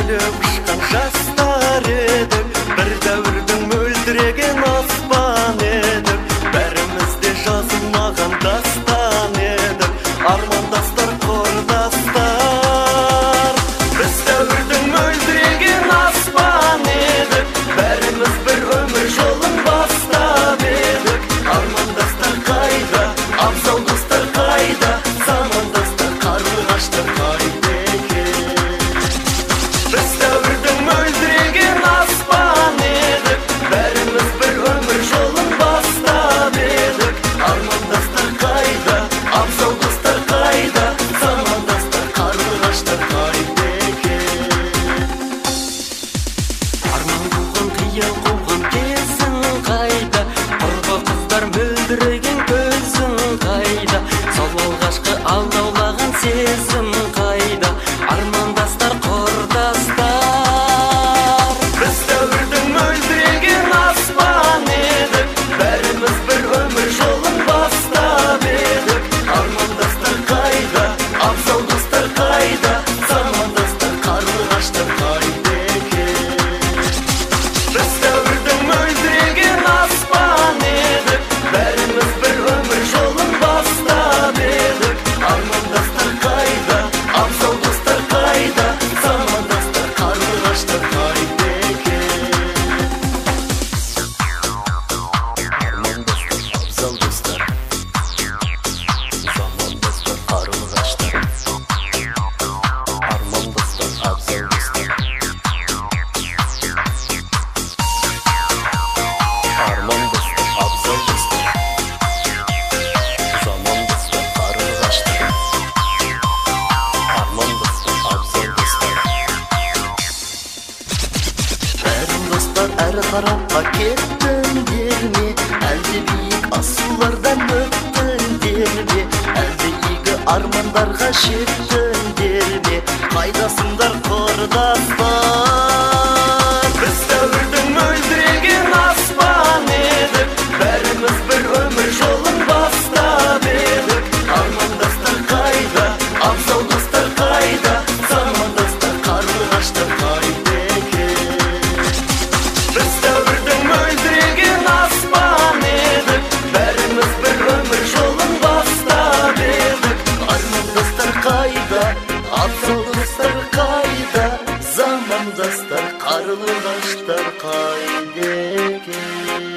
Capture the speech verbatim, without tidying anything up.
күліп ұшқан жастар едік, бір дәуірдің мөлдіреген аспан едік, бәріміз де жазылмаған дастан едік, армандастар, құрдастар. Біз дәуірдің мөлдіреген аспан едік, бәріміз бір өмір жолын бастап едік, армандастар қайда, абзал достар қайда, замандастар, қарлығаштар қайда екен. Біз дәуірдің мөлдіреген аспан едік, бәріміз бір өмір жолын бастап едік, армандастар қайда, абзал достар қайда, замандастар, қарлығаштар қайда екен. Арман қуған, қиял қуған кезің қайда, құрбы қыздар мөлдіреген көзің қайда, сол алғашқы алдаулаған сезім қайда, армандастар, құрдастар. Біз дәуірдің мөлдіреген аспан едік, бәріміз бір өмір жолын бастап едік, армандастар қайда, абзал достар қайда, замандастар, қарлығаштар қайда екен. Біз дәуірдің мөлдіреген аспан едік, бәріміз бір өмір жолын бастап едік, армандастар қайда, абзал достар қайда, замандастар, қарлығаштар қайда екен. Армандастар, абзал достар, замандастар, қарлығаштар. Армандастар, абзал достар, армандастар, абзал достар, замандастар, қарлығаштар. Армандастар, абзал достар. Бәрін достар әрі тарапқа кеттіңдер ме, әлде биік асулардан өттіңдер ме, әлде игі армандарға жеттіңдер ме, қайдасыңдар құрдастар. Біз дәуірдің мөлдіреген аспан едік, бәріміз бір өмір жолын бастап едік, армандастар қайда, абзал достар қайда, замандастар, қарлығаштар қайда екен. Біз дәуірдің мөлдіреген аспан едік, бәріміз бір өмір жолын бастап едік, армандастар қайда, абзал достар қайда, замандастар, қарлығаштар қайда екен.